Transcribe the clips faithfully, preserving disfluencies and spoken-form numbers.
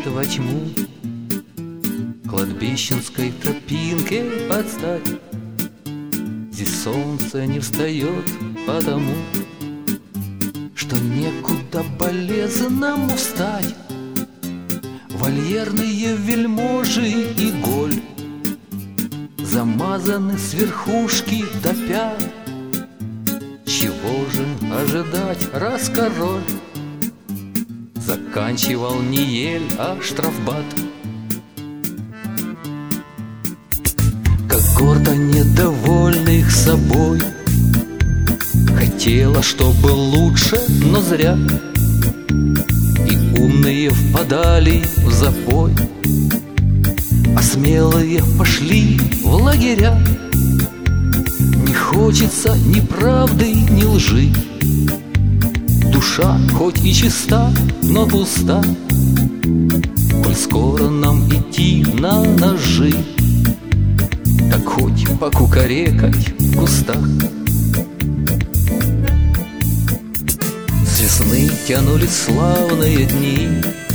во тьму кладбищенской тропинке подстать. Здесь солнце не встает потому, что некуда болезному встать. Вольерные вельможи и голь замазаны с верхушки до пят. Чего же ожидать, раз король заканчивал не ель, а штрафбат? Как гордо недовольных собой хотела, чтобы лучше, но зря. И умные впадали в запой, а смелые пошли в лагеря. Не хочется ни правды, ни лжи. Душа хоть и чиста, но пуста. Коль скоро нам идти на ножи, так хоть покукарекать в кустах. С весны тянулись славные дни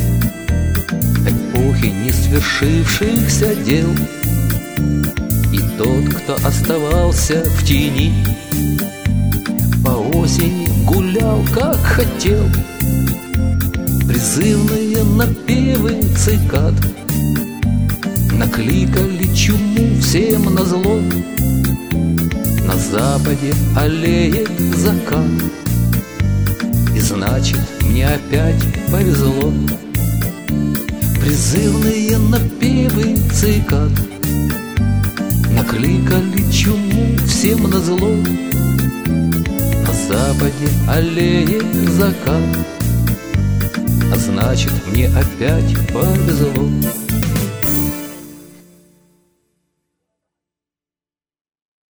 эпохи не свершившихся дел. И тот, кто оставался в тени, по осени гулял, как хотел. Призывные напевы цикад накликали чуму всем назло. На западе аллеет закат, и значит, мне опять повезло. Призывные напевы цикад накликали чуму всем назло. На западе аллеет закат, а значит, мне опять повезло.